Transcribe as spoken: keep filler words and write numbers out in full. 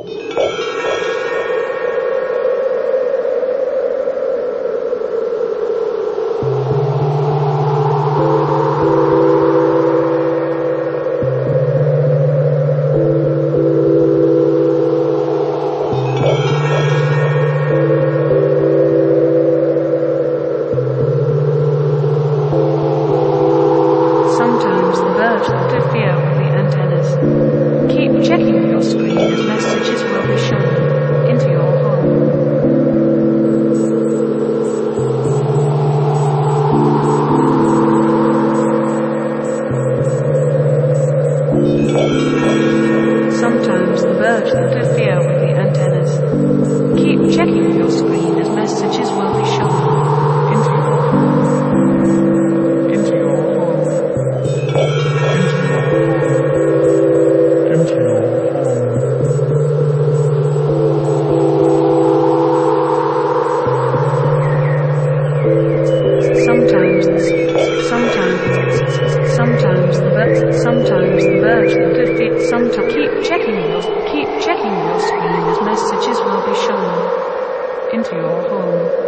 Sometimes the birds interfere with the antennas. Keep checking your screen as messages will be shown into your home. Sometimes the birds interfere with the antennas. Keep checking your screen as messages will be shown into your home. Into your home. Sometimes, sometimes, sometimes the birds, sometimes the birds interfere. Sometimes keep checking your, keep checking your screen as messages will be shown into your home.